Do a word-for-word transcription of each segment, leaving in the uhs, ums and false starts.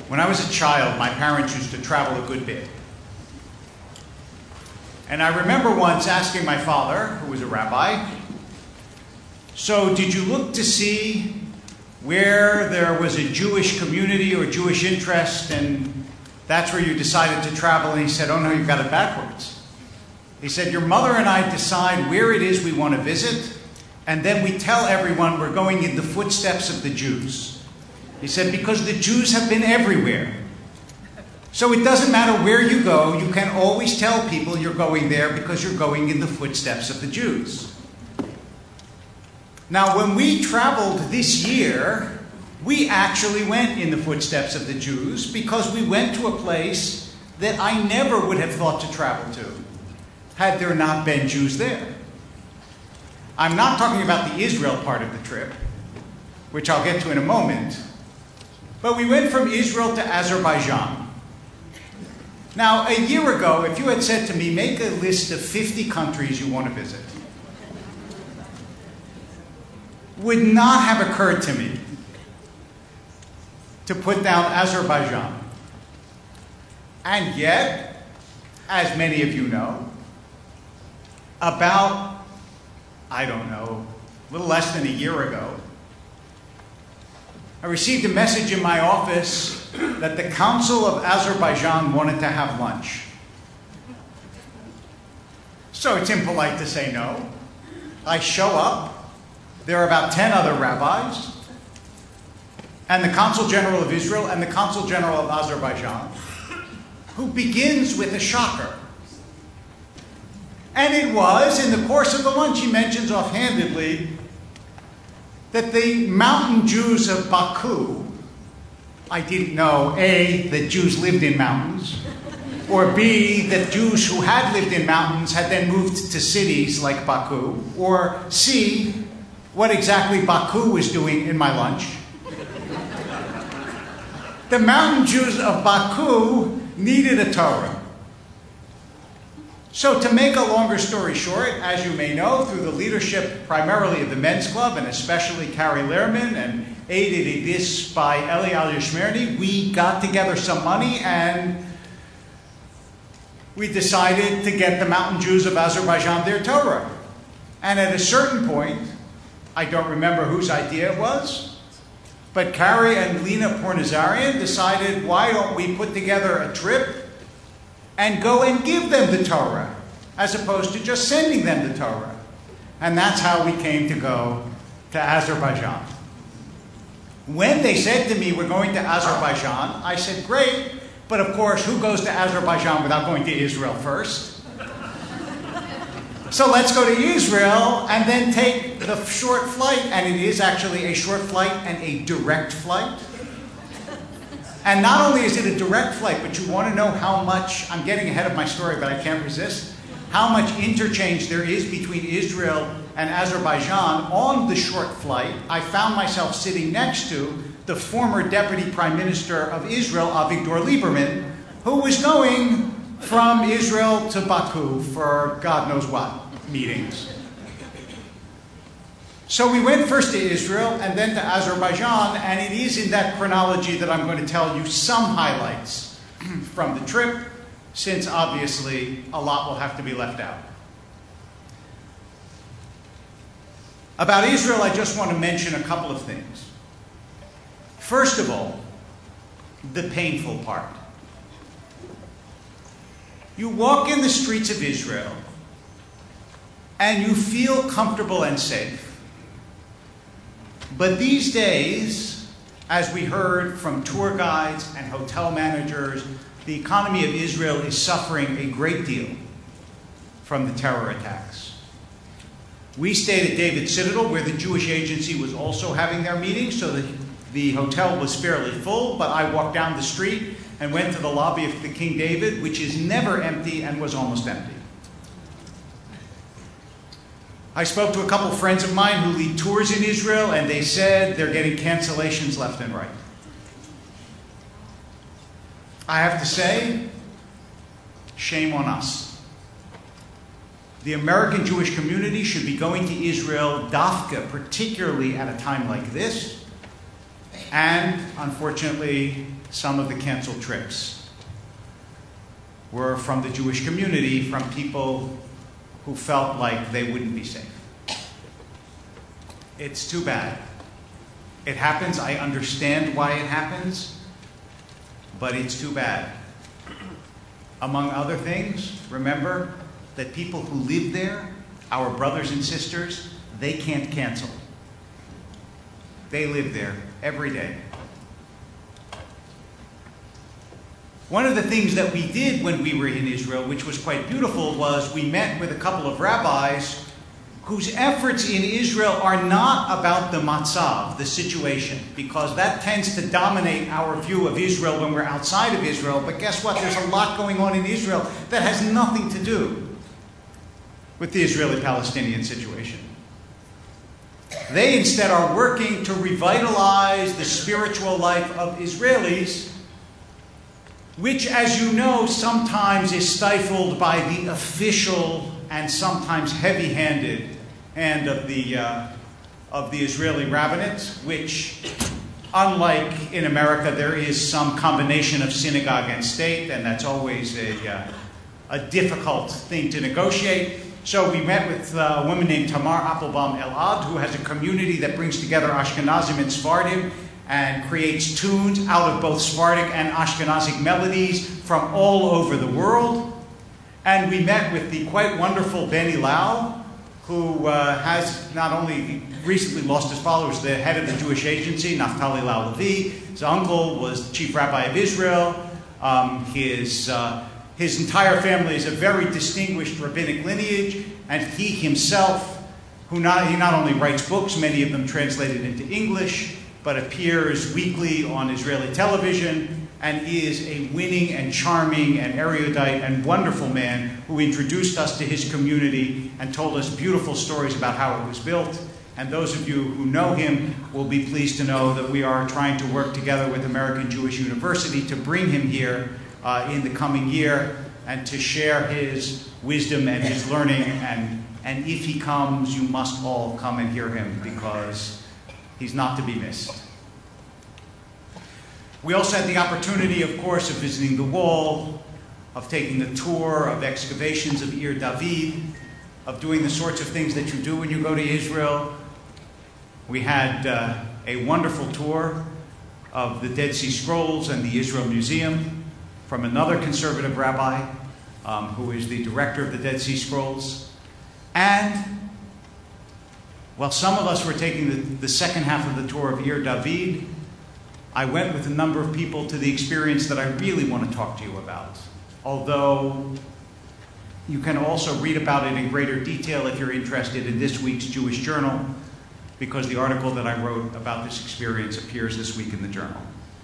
When I was a child, my parents used to travel a good bit. And I remember once asking my father, who was a rabbi, so did you look to see where there was a Jewish community or Jewish interest, and that's where you decided to travel? And he said, oh no, you've got it backwards. He said, your mother and I decide where it is we want to visit, and then we tell everyone we're going in the footsteps of the Jews. He said, because the Jews have been everywhere. So it doesn't matter where you go, you can always tell people you're going there because you're going in the footsteps of the Jews. Now, when we traveled this year, we actually went in the footsteps of the Jews because we went to a place that I never would have thought to travel to had there not been Jews there. I'm not talking about the Israel part of the trip, which I'll get to in a moment, but we went from Israel to Azerbaijan. Now, a year ago, if you had said to me, make a list of fifty countries you want to visit, would not have occurred to me to put down Azerbaijan. And yet, as many of you know, about, I don't know, a little less than a year ago, I received a message in my office that the Council of Azerbaijan wanted to have lunch. So it's impolite to say no. I show up. There are about ten other rabbis, and the Consul General of Israel and the Consul General of Azerbaijan, who begins with a shocker. And it was, in the course of the lunch, he mentions offhandedly that the mountain Jews of Baku, I didn't know, A, that Jews lived in mountains, or B, that Jews who had lived in mountains had then moved to cities like Baku, or C, what exactly Baku was doing in my lunch. The mountain Jews of Baku needed a Torah. So to make a longer story short, as you may know, through the leadership primarily of the Men's Club, and especially Carrie Lehrman, and aided in this by Eli Al-Yashmerni, we got together some money and we decided to get the mountain Jews of Azerbaijan their Torah. And at a certain point, I don't remember whose idea it was, but Carrie and Lena Pornazarian decided, why don't we put together a trip and go and give them the Torah, as opposed to just sending them the Torah. And that's how we came to go to Azerbaijan. When they said to me, we're going to Azerbaijan, I said, great, but of course, who goes to Azerbaijan without going to Israel first? So let's go to Israel and then take the short flight, and it is actually a short flight and a direct flight. And not only is it a direct flight, but you want to know how much, I'm getting ahead of my story, but I can't resist, how much interchange there is between Israel and Azerbaijan. On the short flight, I found myself sitting next to the former Deputy Prime Minister of Israel, Avigdor Lieberman, who was going from Israel to Baku for God knows what meetings. So we went first to Israel and then to Azerbaijan, and it is in that chronology that I'm going to tell you some highlights from the trip, since obviously a lot will have to be left out. About Israel, I just want to mention a couple of things. First of all, the painful part. You walk in the streets of Israel and you feel comfortable and safe. But these days, as we heard from tour guides and hotel managers, the economy of Israel is suffering a great deal from the terror attacks. We stayed at David Citadel, where the Jewish Agency was also having their meeting, so the, the hotel was fairly full, but I walked down the street and went to the lobby of the King David, which is never empty and was almost empty. I spoke to a couple friends of mine who lead tours in Israel, and they said they're getting cancellations left and right. I have to say, shame on us. The American Jewish community should be going to Israel, Dafka, particularly at a time like this, And, unfortunately, some of the canceled trips were from the Jewish community, from people who felt like they wouldn't be safe. It's too bad. It happens. I understand why it happens, but it's too bad. Among other things, remember that people who live there, our brothers and sisters, they can't cancel. They live there every day. One of the things that we did when we were in Israel, which was quite beautiful, was we met with a couple of rabbis whose efforts in Israel are not about the matzav, the situation, because that tends to dominate our view of Israel when we're outside of Israel. But guess what? There's a lot going on in Israel that has nothing to do with the Israeli-Palestinian situation. They instead are working to revitalize the spiritual life of Israelis, which, as you know, sometimes is stifled by the official and sometimes heavy-handed hand of the, uh, of the Israeli rabbinate, which, unlike in America, there is some combination of synagogue and state, and that's always a, uh, a difficult thing to negotiate. So we met with uh, a woman named Tamar Applebaum Elad, who has a community that brings together Ashkenazim and Sephardim and creates tunes out of both Sephardic and Ashkenazic melodies from all over the world. And we met with the quite wonderful Benny Lau, who uh, has not only recently lost his followers, the head of the Jewish agency, Naftali Lau Levi. His uncle was chief rabbi of Israel. Um, his, uh, his entire family is a very distinguished rabbinic lineage. And he himself, who not, he not only writes books, many of them translated into English, but appears weekly on Israeli television, and is a winning and charming and erudite and wonderful man who introduced us to his community and told us beautiful stories about how it was built. And those of you who know him will be pleased to know that we are trying to work together with American Jewish University to bring him here uh, in the coming year and to share his wisdom and his learning. And, and if he comes, you must all come and hear him, because he's not to be missed. We also had the opportunity, of course, of visiting the wall, of taking a tour of excavations of Ir David, of doing the sorts of things that you do when you go to Israel. We had uh, a wonderful tour of the Dead Sea Scrolls and the Israel Museum from another conservative rabbi, um, who is the director of the Dead Sea Scrolls. And while some of us were taking the, the second half of the tour of Ir David, I went with a number of people to the experience that I really want to talk to you about. Although you can also read about it in greater detail if you're interested in this week's Jewish Journal, because the article that I wrote about this experience appears this week in the Journal.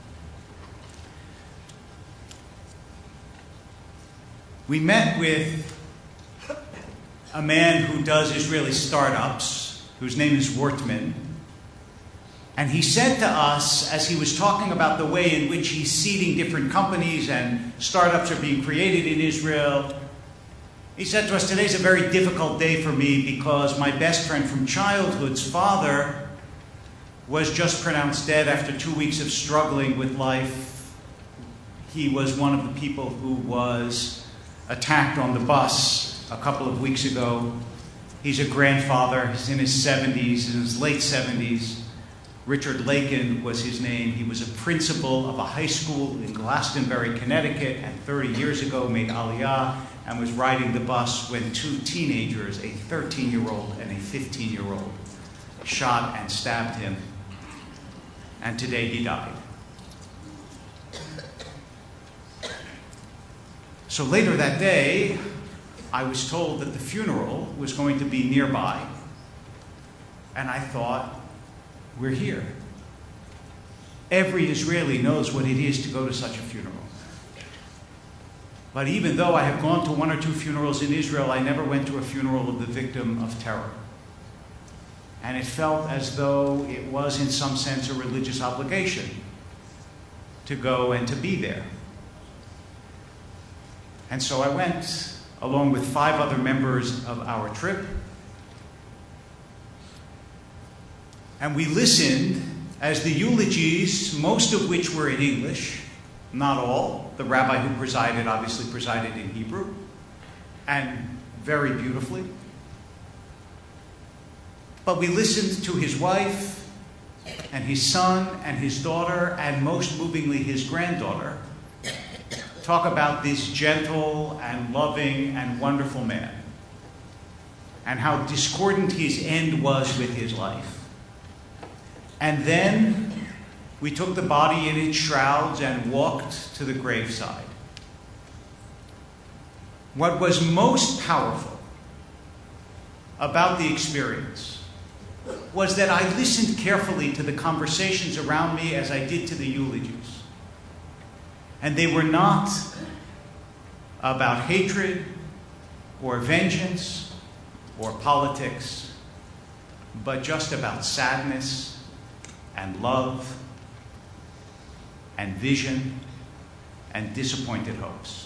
We met with a man who does Israeli startups, whose name is Wortman. And he said to us, as he was talking about the way in which he's seeding different companies and startups are being created in Israel, he said to us, today's a very difficult day for me because my best friend from childhood's father was just pronounced dead after two weeks of struggling with life. He was one of the people who was attacked on the bus a couple of weeks ago. He's a grandfather. He's in his seventies, in his late seventies. Richard Lakin was his name. He was a principal of a high school in Glastonbury, Connecticut, and thirty years ago made Aliyah and was riding the bus when two teenagers, a thirteen-year-old and a fifteen-year-old, shot and stabbed him. And today he died. So later that day, I was told that the funeral was going to be nearby. And I thought, we're here. Every Israeli knows what it is to go to such a funeral. But even though I have gone to one or two funerals in Israel, I never went to a funeral of the victim of terror. And it felt as though it was in some sense a religious obligation to go and to be there. And so I went, along with five other members of our trip, and we listened as the eulogies, most of which were in English, not all. The rabbi who presided obviously presided in Hebrew, and very beautifully. But we listened to his wife and his son and his daughter, and most movingly his granddaughter, talk about this gentle and loving and wonderful man, and how discordant his end was with his life. And then we took the body in its shrouds and walked to the graveside. What was most powerful about the experience was that I listened carefully to the conversations around me as I did to the eulogies. And they were not about hatred or vengeance or politics, but just about sadness and love and vision and disappointed hopes.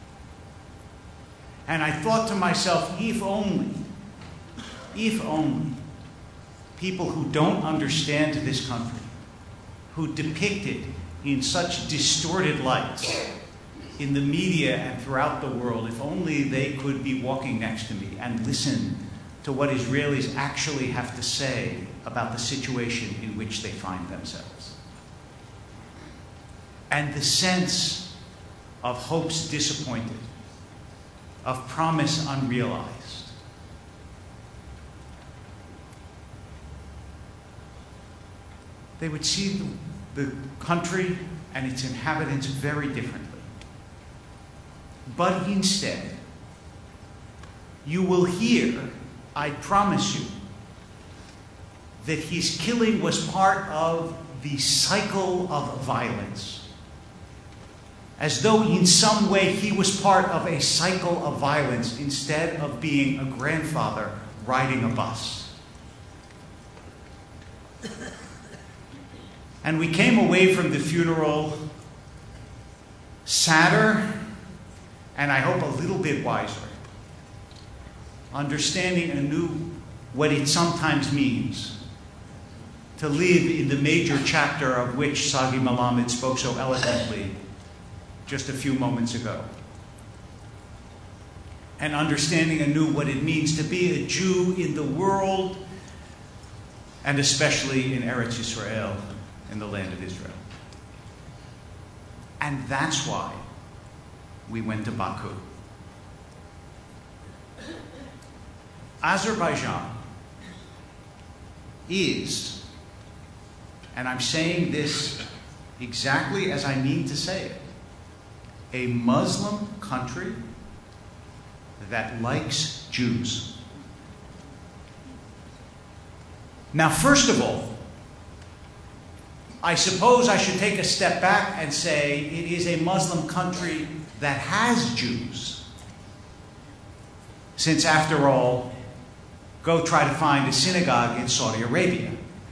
And I thought to myself, if only, if only people who don't understand this country, who depict it in such distorted lights in the media and throughout the world, if only they could be walking next to me and listen to what Israelis actually have to say about the situation in which they find themselves. And the sense of hopes disappointed, of promise unrealized. They would see the, the country and its inhabitants very differently. But instead, you will hear, I promise you, that his killing was part of the cycle of violence. As though in some way he was part of a cycle of violence instead of being a grandfather riding a bus. And we came away from the funeral sadder, and I hope a little bit wiser, understanding anew what it sometimes means to live in the major chapter of which Sagi Melamed spoke so eloquently just a few moments ago. And understanding anew what it means to be a Jew in the world, and especially in Eretz Yisrael, in the land of Israel. And that's why we went to Baku. Azerbaijan is, and I'm saying this exactly as I mean to say it, a Muslim country that likes Jews. Now, first of all, I suppose I should take a step back and say it is a Muslim country that has Jews. Since, after all, go try to find a synagogue in Saudi Arabia.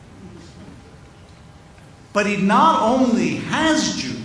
But it not only has Jews,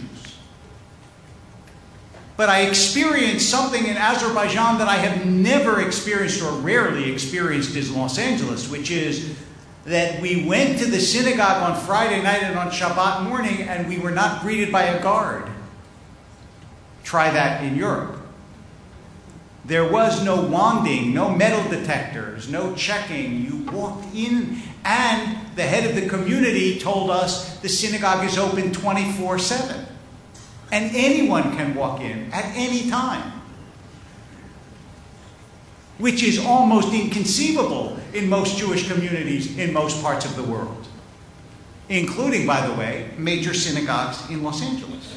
but I experienced something in Azerbaijan that I have never experienced or rarely experienced in Los Angeles, which is that we went to the synagogue on Friday night and on Shabbat morning, and we were not greeted by a guard. Try that in Europe. There was no wanding, no metal detectors, no checking. You walked in, and the head of the community told us the synagogue is open twenty-four seven. And anyone can walk in at any time. Which is almost inconceivable in most Jewish communities in most parts of the world. Including, by the way, major synagogues in Los Angeles.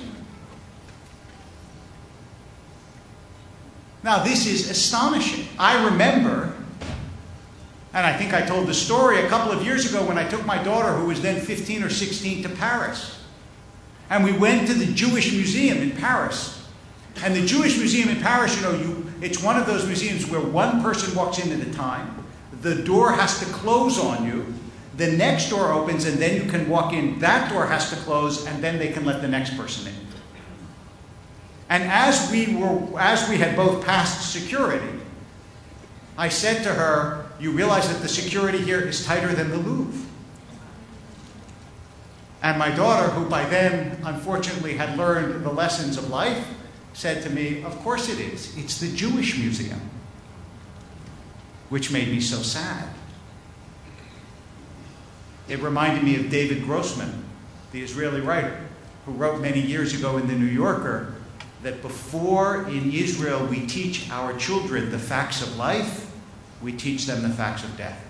Now, this is astonishing. I remember, and I think I told the story a couple of years ago when I took my daughter, who was then fifteen or sixteen, to Paris. And we went to the Jewish Museum in Paris. And the Jewish Museum in Paris, you know, you, it's one of those museums where one person walks in at a time. The door has to close on you. The next door opens, and then you can walk in. That door has to close, and then they can let the next person in. And as we were, as we had both passed security, I said to her, "You realize that the security here is tighter than the Louvre?" And my daughter, who by then unfortunately had learned the lessons of life, said to me, "Of course it is. It's the Jewish Museum," which made me so sad. It reminded me of David Grossman, the Israeli writer, who wrote many years ago in The New Yorker that before in Israel we teach our children the facts of life, we teach them the facts of death.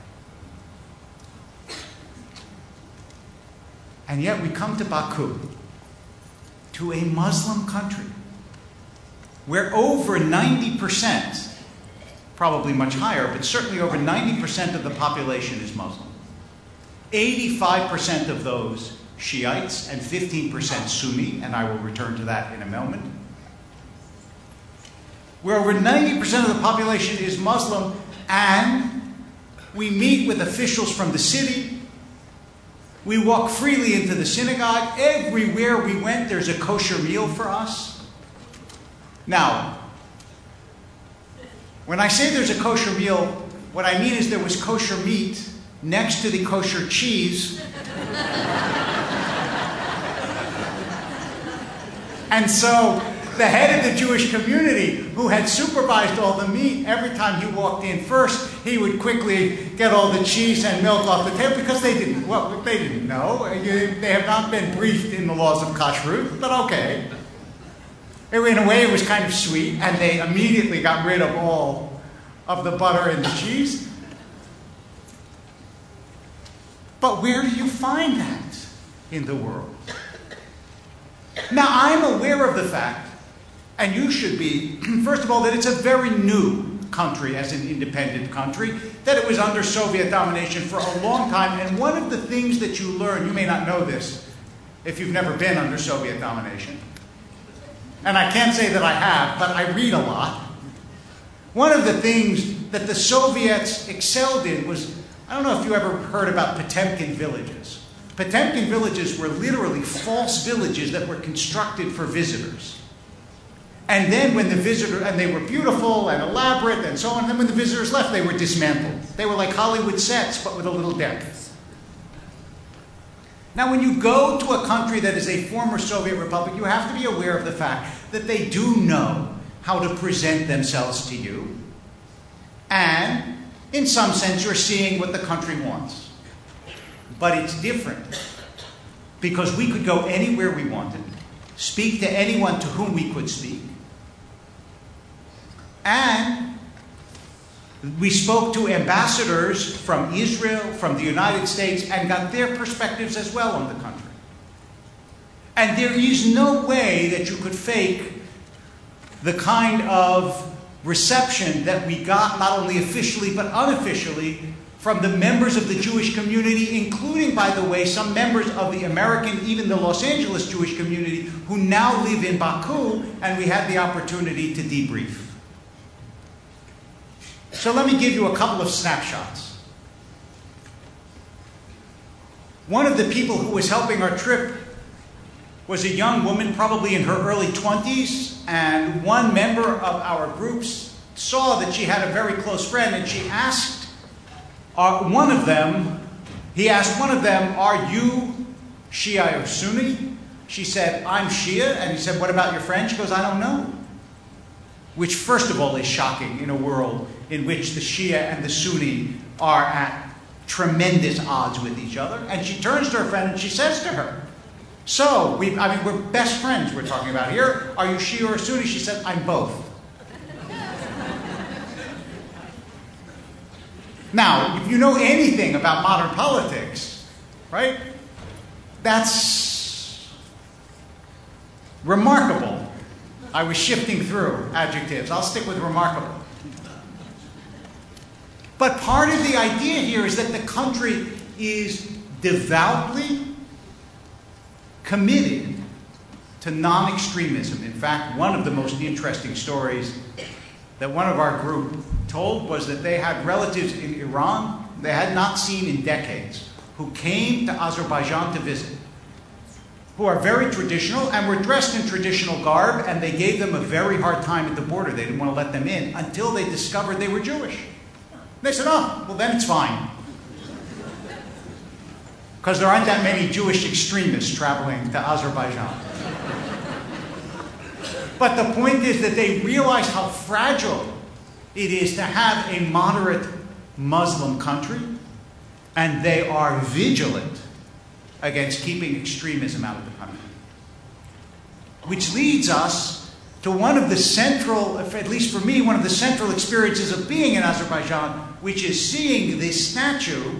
And yet we come to Baku, to a Muslim country, where over ninety percent, probably much higher, but certainly over ninety percent of the population is Muslim. eighty-five percent of those Shiites and fifteen percent Sunni, and I will return to that in a moment. Where over ninety percent of the population is Muslim, and we meet with officials from the city. We walk freely into the synagogue. Everywhere we went, there's a kosher meal for us. Now, when I say there's a kosher meal, what I mean is there was kosher meat next to the kosher cheese. And so the head of the Jewish community, who had supervised all the meat, every time he walked in first, he would quickly get all the cheese and milk off the table because they didn't, well, they didn't know. They have not been briefed in the laws of kashrut, but okay. In a way, it was kind of sweet, and they immediately got rid of all of the butter and the cheese. But where do you find that in the world? Now, I'm aware of the fact, and you should be, first of all, that it's a very new country as an independent country, that it was under Soviet domination for a long time, and one of the things that you learn, you may not know this if you've never been under Soviet domination, and I can't say that I have, but I read a lot. One of the things that the Soviets excelled in was, I don't know if you ever heard about Potemkin villages. Potemkin villages were literally false villages that were constructed for visitors. And then when the visitor, and they were beautiful and elaborate and so on, and then when the visitors left, they were dismantled. They were like Hollywood sets, but with a little depth. Now, when you go to a country that is a former Soviet republic, you have to be aware of the fact that they do know how to present themselves to you. And in some sense, you're seeing what the country wants. But it's different, because we could go anywhere we wanted, speak to anyone to whom we could speak. And we spoke to ambassadors from Israel, from the United States, and got their perspectives as well on the country. And there is no way that you could fake the kind of reception that we got, not only officially but unofficially, from the members of the Jewish community, including, by the way, some members of the American, even the Los Angeles Jewish community, who now live in Baku, and we had the opportunity to debrief. So let me give you a couple of snapshots. One of the people who was helping our trip was a young woman, probably in her early twenties, and one member of our groups saw that she had a very close friend, and she asked Uh, one of them, he asked one of them, "Are you Shia or Sunni?" She said, "I'm Shia." And he said, "What about your friend?" She goes, "I don't know." Which, first of all, is shocking in a world in which the Shia and the Sunni are at tremendous odds with each other. And she turns to her friend and she says to her, "So, we, I mean, we're best friends we're talking about here. Are you Shia or Sunni?" She said, "I'm both." Now, if you know anything about modern politics, right, that's remarkable. I was shifting through adjectives. I'll stick with remarkable. But part of the idea here is that the country is devoutly committed to non-extremism. In fact, one of the most interesting stories that one of our group told was that they had relatives in Iran they had not seen in decades who came to Azerbaijan to visit, who are very traditional and were dressed in traditional garb, and they gave them a very hard time at the border. They didn't want to let them in until they discovered they were Jewish. They said, "Oh, well then it's fine." because there aren't that many Jewish extremists traveling to Azerbaijan. But the point is that they realize how fragile it is to have a moderate Muslim country, and they are vigilant against keeping extremism out of the country. Which leads us to one of the central, at least for me, one of the central experiences of being in Azerbaijan, which is seeing this statue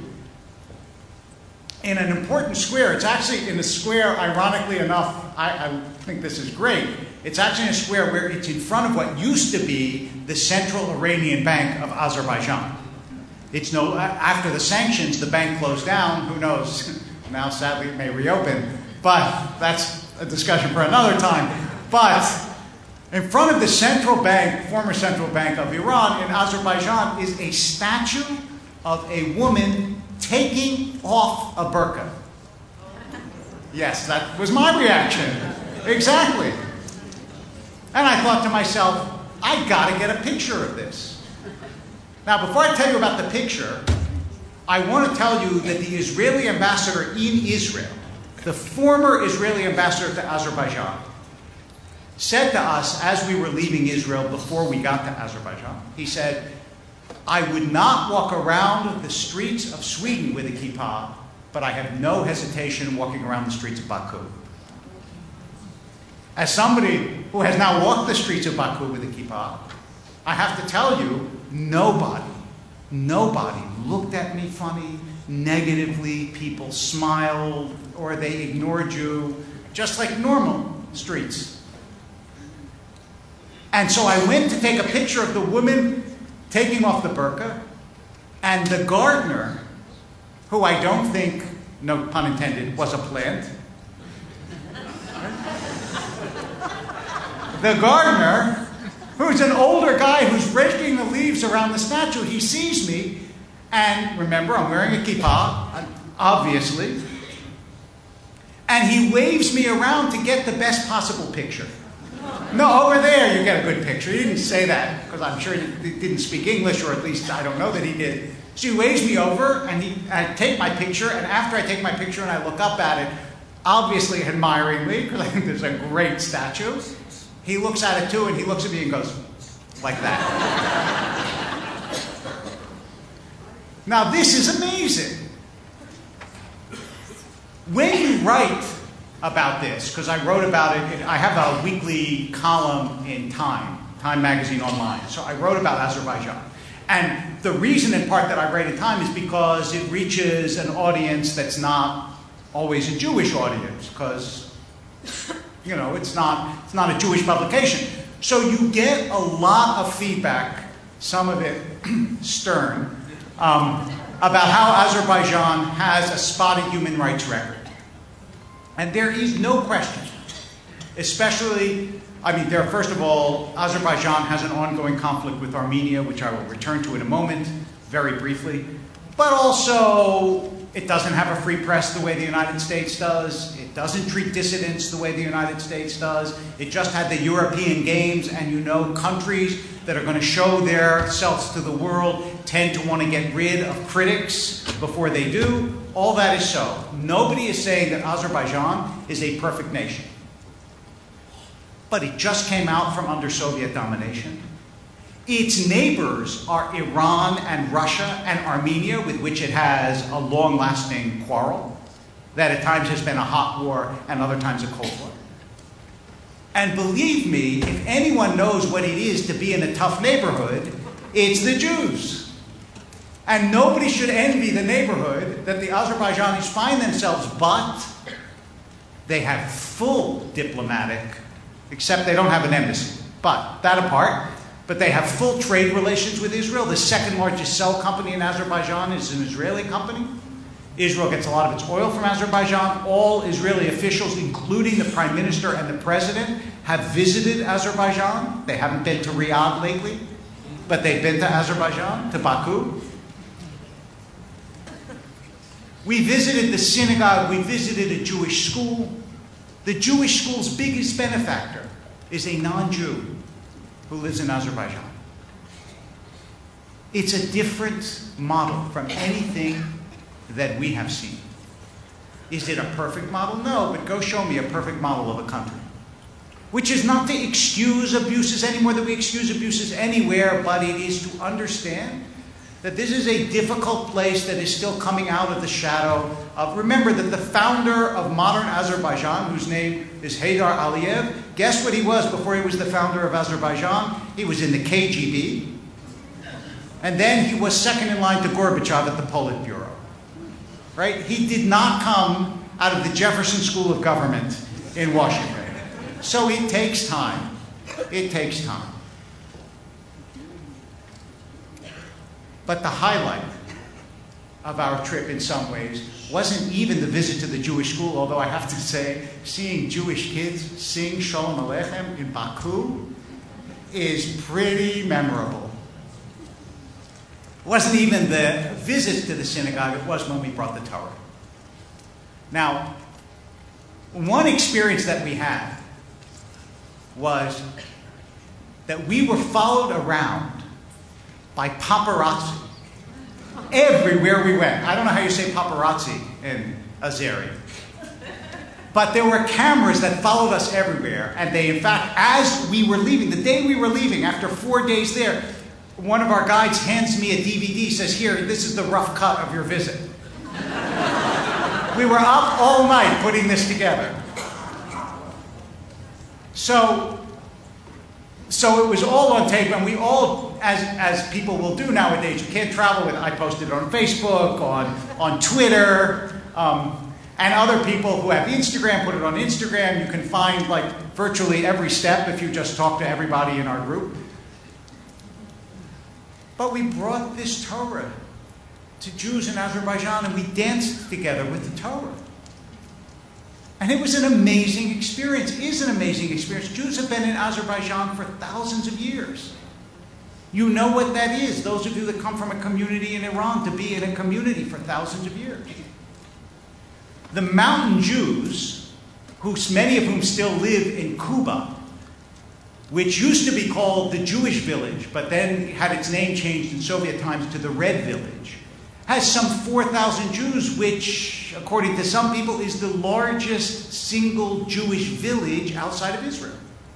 in an important square. It's actually in a square, ironically enough, I, I think this is great. It's actually in a square where it's in front of what used to be the Central Iranian Bank of Azerbaijan. It's no, after the sanctions, the bank closed down. Who knows? Now, sadly, it may reopen. But that's a discussion for another time. But in front of the central bank, former central bank of Iran in Azerbaijan, is a statue of a woman taking off a burqa. Yes, that was my reaction. Exactly. And I thought to myself, I gotta get a picture of this. Now, before I tell you about the picture, I want to tell you that the Israeli ambassador in Israel, the former Israeli ambassador to Azerbaijan, said to us as we were leaving Israel before we got to Azerbaijan, he said, I would not walk around the streets of Sweden with a kippah, but I have no hesitation walking around the streets of Baku. As somebody who has now walked the streets of Baku with a kippah, I have to tell you, nobody, nobody looked at me funny, negatively. People smiled or they ignored you, just like normal streets. And so I went to take a picture of the woman taking off the burqa, and the gardener, who I don't think, no pun intended, was a plant. The gardener, who's an older guy who's raking the leaves around the statue, he sees me, and remember, I'm wearing a kippah, obviously, and he waves me around to get the best possible picture. No, over there you get a good picture. He didn't say that, because I'm sure he didn't speak English, or at least I don't know that he did. So he waves me over, and he, I take my picture, and after I take my picture and I look up at it, obviously admiringly, because I think there's a great statue, he looks at it too, and he looks at me and goes, like that. Now this is amazing. When you write about this, because I wrote about it, I have a weekly column in Time, Time magazine online, so I wrote about Azerbaijan. And the reason in part that I write in Time is because it reaches an audience that's not always a Jewish audience, because, you know, it's not, it's not a Jewish publication. So you get a lot of feedback, some of it stern, um, about how Azerbaijan has a spotty human rights record. And there is no question, especially, I mean, there, first of all, Azerbaijan has an ongoing conflict with Armenia, which I will return to in a moment, very briefly. But also, it doesn't have a free press the way the United States does. It doesn't treat dissidents the way the United States does. It just had the European Games, and you know, countries that are going to show themselves to the world tend to want to get rid of critics before they do. All that is so. Nobody is saying that Azerbaijan is a perfect nation. But it just came out from under Soviet domination. Its neighbors are Iran and Russia and Armenia, with which it has a long-lasting quarrel that at times has been a hot war and other times a cold war. And believe me, if anyone knows what it is to be in a tough neighborhood, it's the Jews. And nobody should envy the neighborhood that the Azerbaijanis find themselves, but they have full diplomatic, except they don't have an embassy. But that apart, but they have full trade relations with Israel. The second largest cell company in Azerbaijan is an Israeli company. Israel gets a lot of its oil from Azerbaijan. All Israeli officials, including the prime minister and the president, have visited Azerbaijan. They haven't been to Riyadh lately, but they've been to Azerbaijan, to Baku. We visited the synagogue. We visited a Jewish school. The Jewish school's biggest benefactor is a non-Jew who lives in Azerbaijan. It's a different model from anything that we have seen. Is it a perfect model? No, but go show me a perfect model of a country. Which is not to excuse abuses any more than we excuse abuses anywhere, but it is to understand that this is a difficult place that is still coming out of the shadow of... Remember that the founder of modern Azerbaijan, whose name is Heydar Aliyev, guess what he was before he was the founder of Azerbaijan? He was in the K G B. And then he was second in line to Gorbachev at the Politburo. Right? He did not come out of the Jefferson School of Government in Washington. So it takes time. It takes time. But the highlight of our trip in some ways wasn't even the visit to the Jewish school, although I have to say, seeing Jewish kids sing Shalom Aleichem in Baku is pretty memorable. It wasn't even the visit to the synagogue, it was when we brought the Torah. Now, one experience that we had was that we were followed around by paparazzi everywhere we went. I don't know how you say paparazzi in Azeri. But there were cameras that followed us everywhere. And they, in fact, as we were leaving, the day we were leaving, after four days there, one of our guides hands me a D V D, says, here, this is the rough cut of your visit. We were up all night putting this together. So, so it was all on tape, and we all, as, as people will do nowadays, you can't travel with, I posted it on Facebook, on, on Twitter, um, and other people who have Instagram put it on Instagram. You can find like virtually every step if you just talk to everybody in our group. But we brought this Torah to Jews in Azerbaijan, and we danced together with the Torah. And it was an amazing experience, it is an amazing experience. Jews have been in Azerbaijan for thousands of years. You know what that is, those of you that come from a community in Iran, to be in a community for thousands of years. The mountain Jews, who, many of whom still live in Kuba, which used to be called the Jewish Village, but then had its name changed in Soviet times to the Red Village, has some four thousand Jews, which, according to some people, is the largest single Jewish village outside of Israel.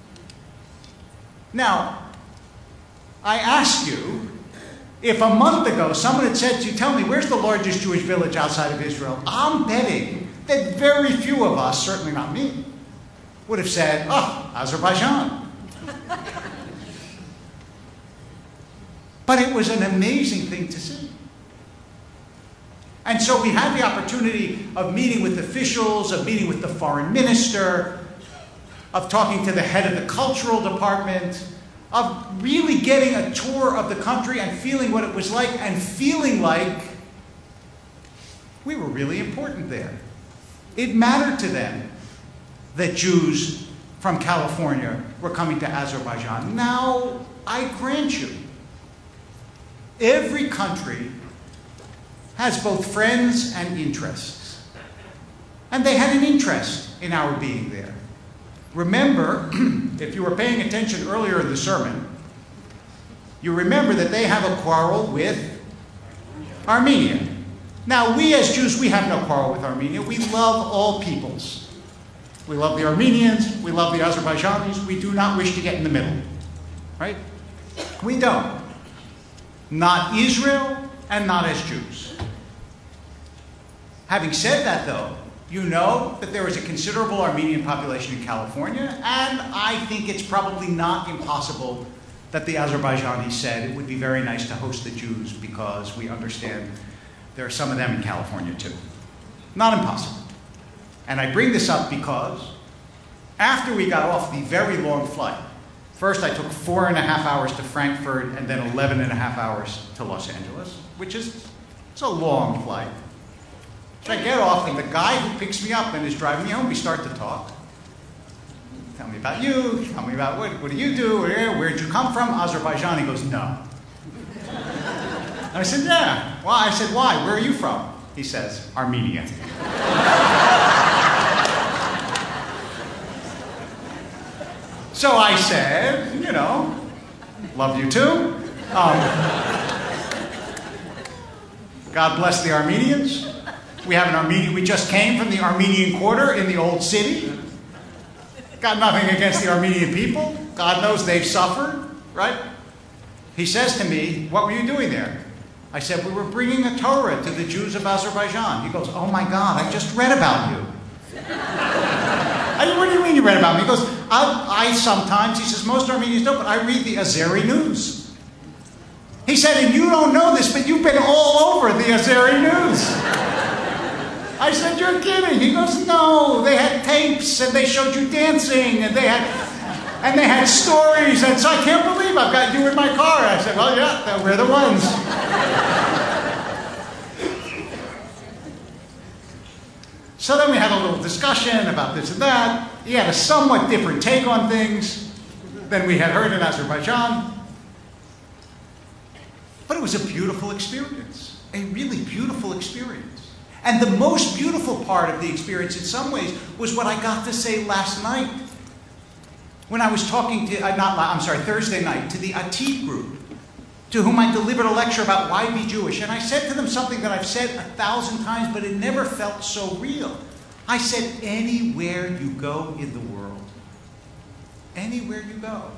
Now, I ask you, if a month ago someone had said to you, tell me, where's the largest Jewish village outside of Israel? I'm betting that very few of us, certainly not me, would have said, oh, Azerbaijan. But it was an amazing thing to see. And so we had the opportunity of meeting with officials, of meeting with the foreign minister, of talking to the head of the cultural department, of really getting a tour of the country and feeling what it was like, and feeling like we were really important there. It mattered to them that Jews from California were coming to Azerbaijan. Now, I grant you, every country has both friends and interests. And they had an interest in our being there. Remember, if you were paying attention earlier in the sermon, you remember that they have a quarrel with Armenia. Now, we as Jews, we have no quarrel with Armenia. We love all peoples. We love the Armenians, we love the Azerbaijanis. We do not wish to get in the middle, right? We don't. Not Israel and not as Jews. Having said that, though, you know that there is a considerable Armenian population in California, and I think it's probably not impossible that the Azerbaijanis said it would be very nice to host the Jews because we understand there are some of them in California too. Not impossible. And I bring this up because after we got off the very long flight, first I took four and a half hours to Frankfurt and then eleven and a half hours to Los Angeles, which is it's a long flight. So I get off, and the guy who picks me up and is driving me home, we start to talk. Tell me about you, tell me about what, what do you do, where, where'd you come from? Azerbaijan. He goes, no. And I said, yeah. Why? I said, why? Where are you from? He says, Armenia. So I said, you know, love you too. Um, God bless the Armenians. We have an Armenian, we just came from the Armenian quarter in the old city. Got nothing against the Armenian people. God knows they've suffered, right? He says to me, what were you doing there? I said, we were bringing a Torah to the Jews of Azerbaijan. He goes, oh my God, I just read about you. I said, what do you mean you read about me? He goes, I, I sometimes, he says, most Armenians don't, but I read the Azeri news. He said, and you don't know this, but you've been all over the Azeri news. I said, you're kidding. He goes, no, they had tapes and they showed you dancing and they had and they had stories, and so I can't believe I've got you in my car. I said, well, yeah, we're the ones. So then we had a little discussion about this and that. He had a somewhat different take on things than we had heard in Azerbaijan. But it was a beautiful experience, a really beautiful experience. And the most beautiful part of the experience in some ways was what I got to say last night when I was talking to, uh, not, I'm sorry, Thursday night, to the Atid group, to whom I delivered a lecture about why be Jewish. And I said to them something that I've said a thousand times, but it never felt so real. I said, anywhere you go in the world, anywhere you go,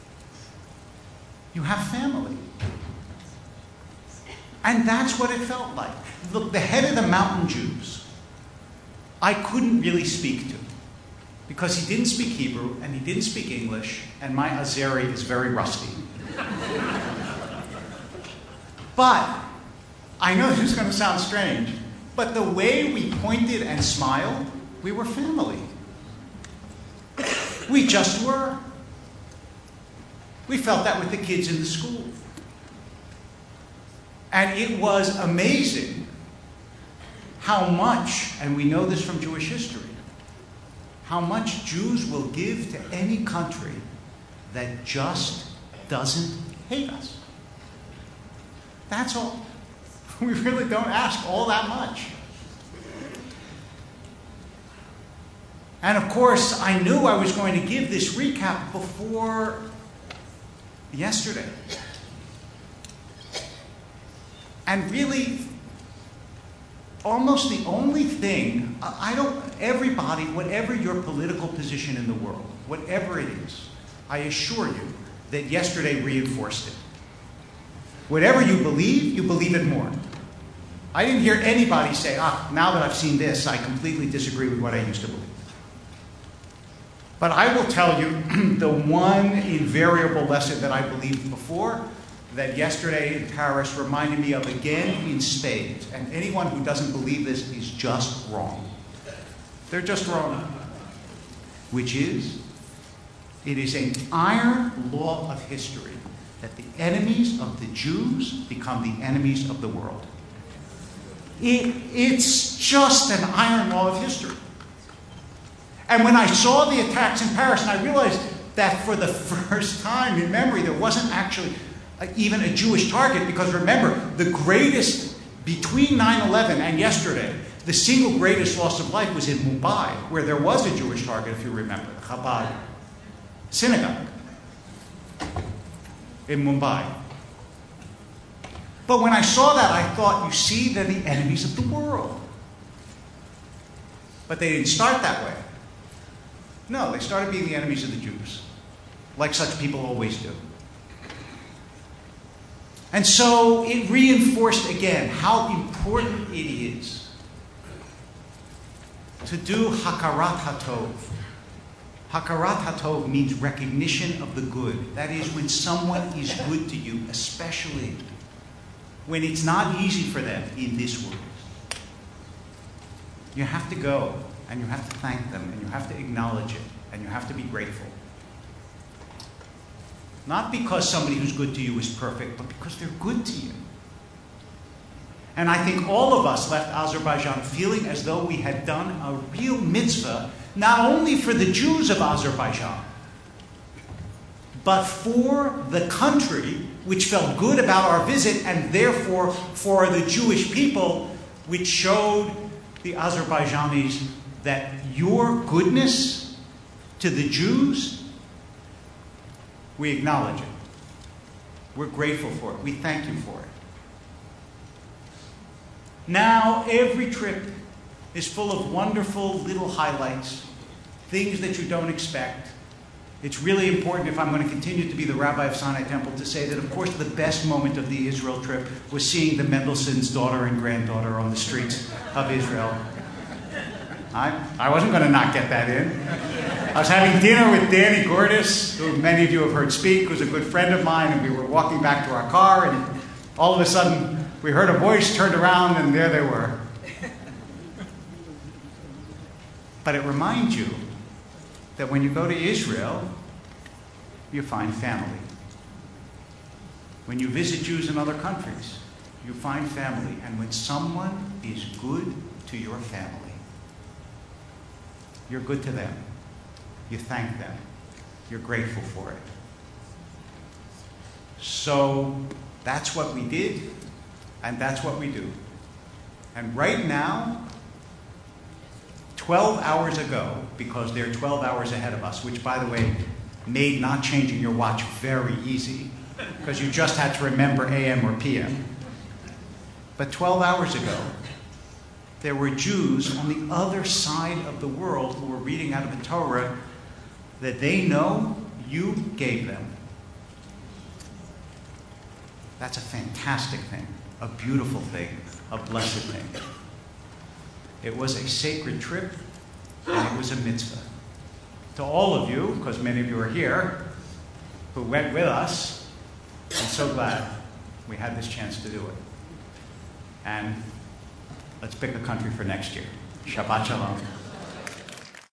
you have family. And that's what it felt like. Look, the head of the Mountain Jews, I couldn't really speak to, because he didn't speak Hebrew and he didn't speak English, and my Azeri is very rusty. But I know this is going to sound strange, but the way we pointed and smiled, we were family. We just were. We felt that with the kids in the school. And it was amazing how much, and we know this from Jewish history, how much Jews will give to any country that just doesn't hate us. That's all. We really don't ask all that much. And of course, I knew I was going to give this recap before yesterday. And really, almost the only thing, I don't, everybody, whatever your political position in the world, whatever it is, I assure you that yesterday reinforced it. Whatever you believe, you believe it more. I didn't hear anybody say, ah, now that I've seen this, I completely disagree with what I used to believe. But I will tell you the one invariable lesson that I believed before, that yesterday in Paris reminded me of again in spades. And anyone who doesn't believe this is just wrong. They're just wrong. Which is, it is an iron law of history that the enemies of the Jews become the enemies of the world. It, it's just an iron law of history. And when I saw the attacks in Paris, and I realized that for the first time in memory, there wasn't actually even a Jewish target, because remember, the greatest, between nine eleven and yesterday, the single greatest loss of life was in Mumbai, where there was a Jewish target, if you remember, the Chabad synagogue in Mumbai. But when I saw that, I thought, you see, they're the enemies of the world. But they didn't start that way. No, they started being the enemies of the Jews, like such people always do. And so it reinforced again how important it is to do hakarat hatov. Hakarat hatov means recognition of the good. That is, when someone is good to you, especially when it's not easy for them in this world. You have to go and you have to thank them and you have to acknowledge it and you have to be grateful. Not because somebody who's good to you is perfect, but because they're good to you. And I think all of us left Azerbaijan feeling as though we had done a real mitzvah, not only for the Jews of Azerbaijan, but for the country, which felt good about our visit, and therefore for the Jewish people, which showed the Azerbaijanis that your goodness to the Jews, we acknowledge it. We're grateful for it. We thank you for it. Now, every trip is full of wonderful little highlights, things that you don't expect. It's really important, if I'm going to continue to be the rabbi of Sinai Temple, to say that, of course, the best moment of the Israel trip was seeing the Mendelssohn's daughter and granddaughter on the streets of Israel. I, I wasn't going to not get that in. I was having dinner with Danny Gordis, who many of you have heard speak, who's a good friend of mine, and we were walking back to our car, and all of a sudden we heard a voice, turned around, and there they were. But it reminds you that when you go to Israel, you find family. When you visit Jews in other countries, you find family. And when someone is good to your family, you're good to them. You thank them. You're grateful for it. So that's what we did, and that's what we do. And right now, twelve hours ago, because they're twelve hours ahead of us, which, by the way, made not changing your watch very easy, because you just had to remember A M or P M. But twelve hours ago, there were Jews on the other side of the world who were reading out of the Torah that they know you gave them. That's a fantastic thing, a beautiful thing, a blessed thing. It was a sacred trip, and it was a mitzvah. To all of you, because many of you are here, who went with us, I'm so glad we had this chance to do it. And let's pick a country for next year. Shabbat Shalom.